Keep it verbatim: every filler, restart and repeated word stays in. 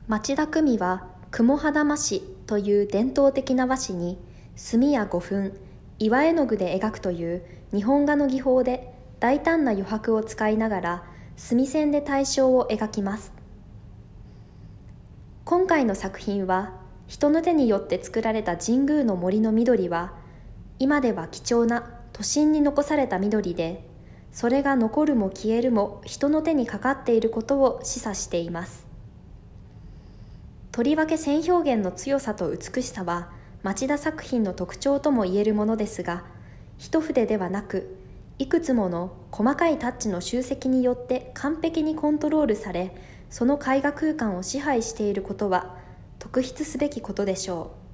町田久美は雲肌和紙という伝統的な和紙に墨や胡粉、岩絵の具で描くという日本画の技法で大胆な余白を使いながら墨線で対象を描きます。今回の作品は人の手によって作られた神宮の森の緑は今では貴重な都心に残された緑で、それが残るも消えるも人の手にかかっていることを示唆しています。とりわけ線表現の強さと美しさは町田作品の特徴ともいえるものですが、一筆ではなくいくつもの細かいタッチの集積によって完璧にコントロールされ、その絵画空間を支配していることは特筆すべきことでしょう。